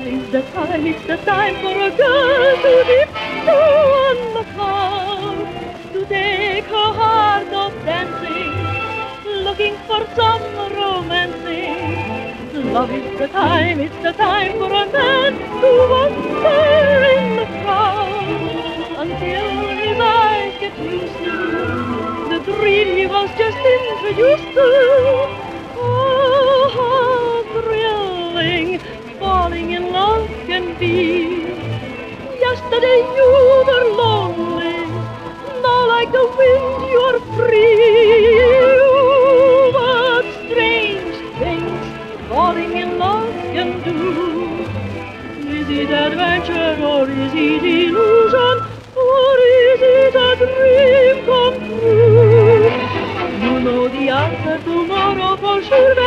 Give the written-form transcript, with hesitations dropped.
Love is the time, it's the time for a girl to dip on the cloud, to take her heart off dancing, looking for some romancing. Love is the time, it's the time for a man to wander in the crowd, until his eyes get used to the dream he was just introduced to. Oh, how thrilling falling in love can be. Yesterday you were lonely, now like the wind you're free. What strange things falling in love can do. Is it adventure or is it illusion, or is it a dream come true? You know the answer tomorrow for sure.